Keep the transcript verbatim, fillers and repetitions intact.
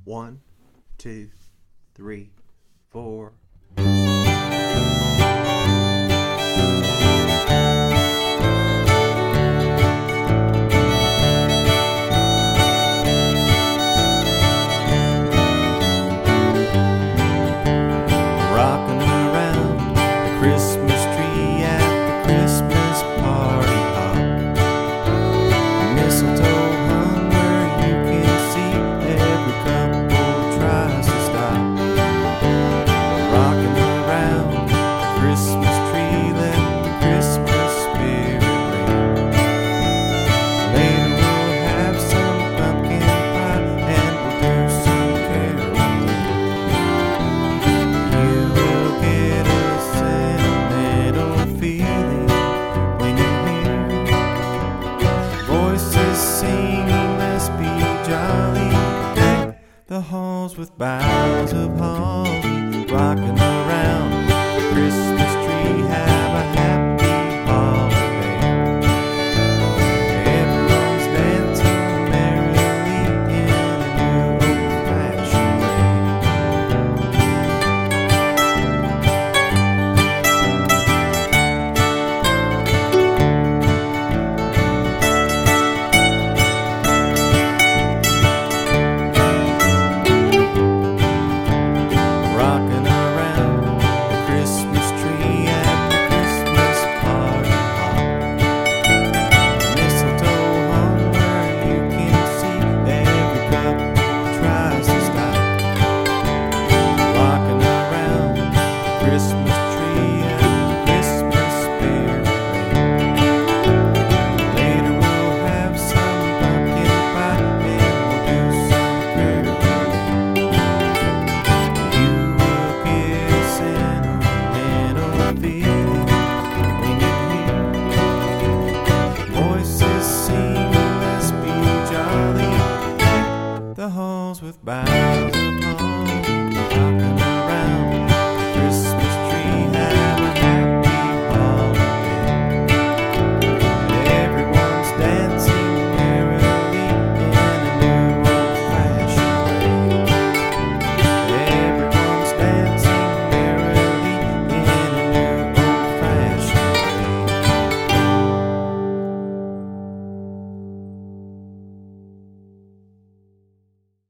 One, two, three, four. Rocking around the Christmas tree at the Christmas party hop. Mistletoe hung where you can see every couple tries to stop. Rocking around the Christmas tree, let the Christmas spirit ring. Later we'll have some pumpkin pie and we'll do some caroling. You will get a sentimental feeling when you hear voices singing, let's be jolly. Deck the halls with boughs of holly. Rocking around the Christmas tree, have a happy holiday. Everyone's dancing merrily in a new old-fashioned way. Rocking around the Christmas tree at the Christmas party hop. Mistletoe hung where you can see every couple tries to stop. Rocking around the Christmas tree and the Christmas spirit ring. Later we'll have some pumpkin pie and we'll do some caroling. You will get a sentimental feeling when you hear voices sing, let's be jolly. Deck the halls with boughs